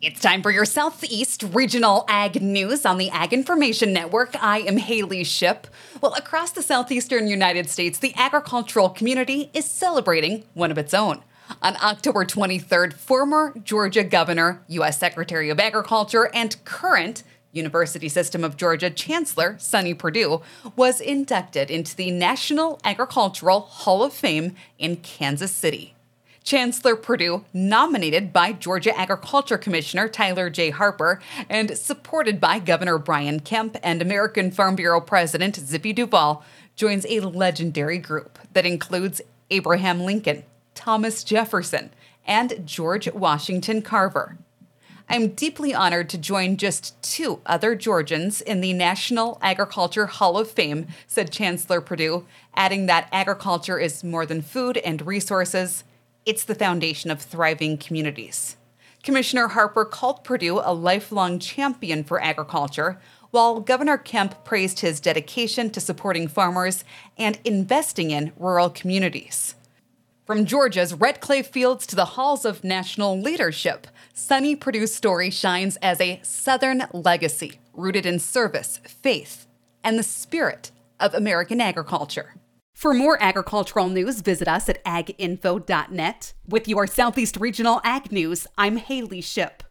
It's time for your Southeast Regional Ag News on the Ag Information Network. I am Haley Ship. Well, across the southeastern United States, the agricultural community is celebrating one of its own. On October 23rd, former Georgia Governor, U.S. Secretary of Agriculture, and current University System of Georgia Chancellor Sonny Perdue was inducted into the National Agricultural Hall of Fame in Kansas City. Chancellor Perdue, nominated by Georgia Agriculture Commissioner Tyler J. Harper and supported by Governor Brian Kemp and American Farm Bureau President Zippy Duvall, joins a legendary group that includes Abraham Lincoln, Thomas Jefferson, and George Washington Carver. I'm deeply honored to join just two other Georgians in the National Agriculture Hall of Fame, said Chancellor Perdue, adding that agriculture is more than food and resources. It's the foundation of thriving communities. Commissioner Harper called Perdue a lifelong champion for agriculture, while Governor Kemp praised his dedication to supporting farmers and investing in rural communities. From Georgia's red clay fields to the halls of national leadership, Sonny Perdue's story shines as a Southern legacy rooted in service, faith, and the spirit of American agriculture. For more agricultural news, visit us at aginfo.net. With your Southeast Regional Ag News, I'm Haley Ship.